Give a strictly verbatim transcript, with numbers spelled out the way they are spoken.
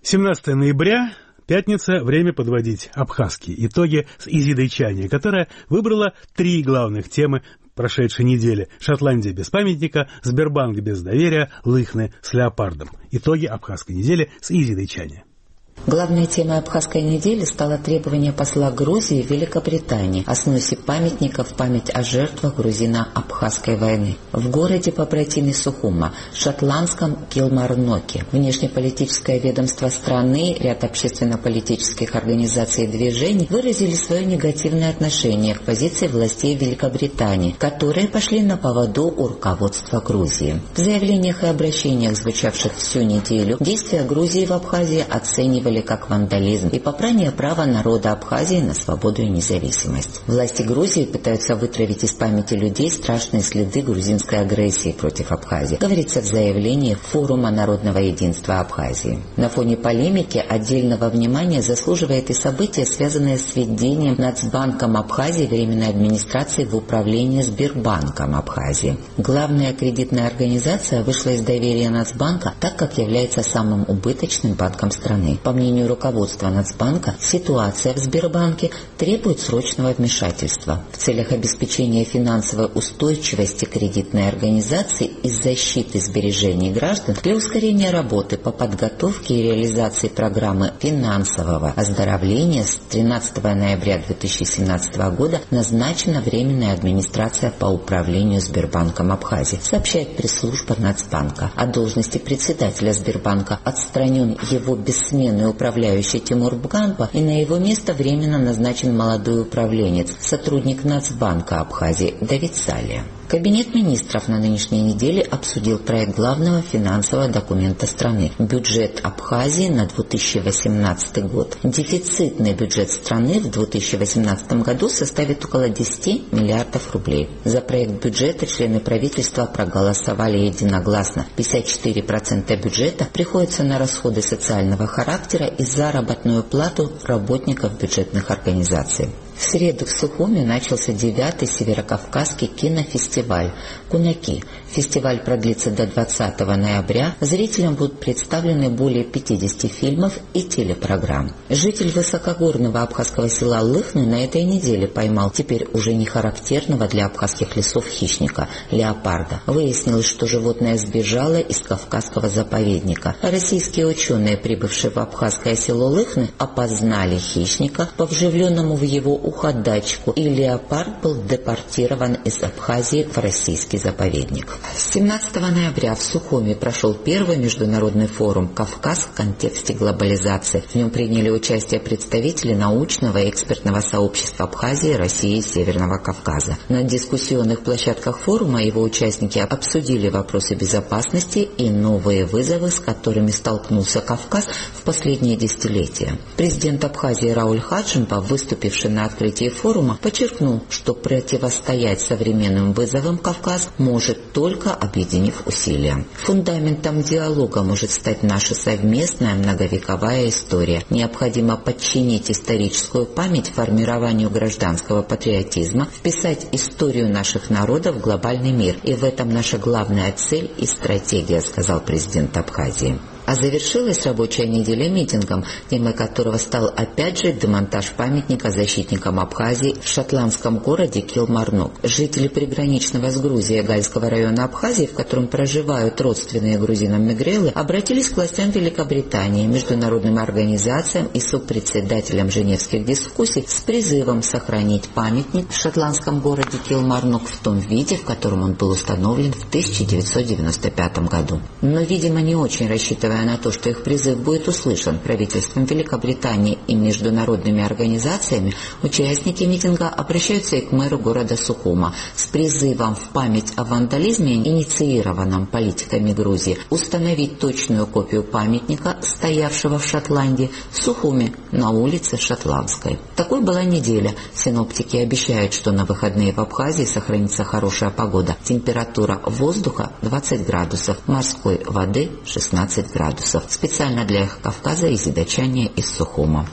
семнадцатое ноября, пятница, время подводить абхазские итоги с Изидой Чани, которая выбрала три главных темы прошедшей недели. Шотландия без памятника, Сбербанк без доверия, Лыхны с леопардом. Итоги абхазской недели с Изидой Чани. Главной темой абхазской недели стало требование посла Грузии в Великобритании о сносе памятника в память о жертвах грузино-абхазской войны. В городе побратиме Сухума, шотландском Килмарноке, внешнеполитическое ведомство страны, ряд общественно-политических организаций и движений выразили свое негативное отношение к позиции властей Великобритании, которые пошли на поводу у руководства Грузии. В заявлениях и обращениях, звучавших всю неделю, действия Грузии в Абхазии оценивали как вандализм и попрание права народа Абхазии на свободу и независимость. Власти Грузии пытаются вытравить из памяти людей страшные следы грузинской агрессии против Абхазии, говорится в заявлении Форума народного единства Абхазии. На фоне полемики отдельного внимания заслуживает и событие, связанное с введением Нацбанком Абхазии временной администрации в управление Сбербанком Абхазии. Главная кредитная организация вышла из доверия Нацбанка, так как является самым убыточным банком страны. По мнению руководства Нацбанка, ситуация в Сбербанке требует срочного вмешательства. В целях обеспечения финансовой устойчивости кредитной организации и защиты сбережений граждан для ускорения работы по подготовке и реализации программы финансового оздоровления с тринадцатого ноября две тысячи семнадцатого года назначена Временная администрация по управлению Сбербанком Абхазии, сообщает пресс-служба Нацбанка. От должности председателя Сбербанка отстранен его бессменный управляющий Тимур Бганба, и на его место временно назначен молодой управленец, сотрудник Нацбанка Абхазии Давид Салия. Кабинет министров на нынешней неделе обсудил проект главного финансового документа страны – бюджет Абхазии на две тысячи восемнадцатый год. Дефицитный бюджет страны в две тысячи восемнадцатом году составит около десять миллиардов рублей. За проект бюджета члены правительства проголосовали единогласно. пятьдесят четыре процента бюджета приходится на расходы социального характера и заработную плату работников бюджетных организаций. В среду в Сухуме начался девятый Северокавказский кинофестиваль «Кунаки». Фестиваль продлится до двадцатого ноября. Зрителям будут представлены более пятидесяти фильмов и телепрограмм. Житель высокогорного абхазского села Лыхны на этой неделе поймал теперь уже не характерного для абхазских лесов хищника – леопарда. Выяснилось, что животное сбежало из Кавказского заповедника. Российские ученые, прибывшие в абхазское село Лыхны, опознали хищника по вживленному в его ухо датчику, и леопард был депортирован из Абхазии в российский заповедник. семнадцатого ноября в Сухуме прошел первый международный форум «Кавказ в контексте глобализации». В нем приняли участие представители научного и экспертного сообщества Абхазии, России и Северного Кавказа. На дискуссионных площадках форума его участники обсудили вопросы безопасности и новые вызовы, с которыми столкнулся Кавказ в последние десятилетия. Президент Абхазии Рауль Хаджимба, выступивший на открытии форума, подчеркнул, что противостоять современным вызовам Кавказ может только объединив усилия. Фундаментом диалога может стать наша совместная многовековая история. Необходимо подчинить историческую память формированию гражданского патриотизма, вписать историю наших народов в глобальный мир. И в этом наша главная цель и стратегия, сказал президент Абхазии. А завершилась рабочая неделя митингом, темой которого стал опять же демонтаж памятника защитникам Абхазии в шотландском городе Килмарнок. Жители приграничного с Грузией Гальского района Абхазии, в котором проживают родственные грузинам мигрелы, обратились к властям Великобритании, международным организациям и сопредседателям женевских дискуссий с призывом сохранить памятник в шотландском городе Килмарнок в том виде, в котором он был установлен в тысяча девятьсот девяносто пятом году. Но, видимо, не очень рассчитывая на то, что их призыв будет услышан правительством Великобритании и международными организациями, участники митинга обращаются и к мэру города Сухума с призывом в память о вандализме, инициированном политиками Грузии, установить точную копию памятника, стоявшего в Шотландии, в Сухуме, на улице Шотландской. Такой была неделя. Синоптики обещают, что на выходные в Абхазии сохранится хорошая погода. Температура воздуха двадцать градусов, морской воды шестнадцать градусов. Специально для Кавказа Изида Чани из Сухума.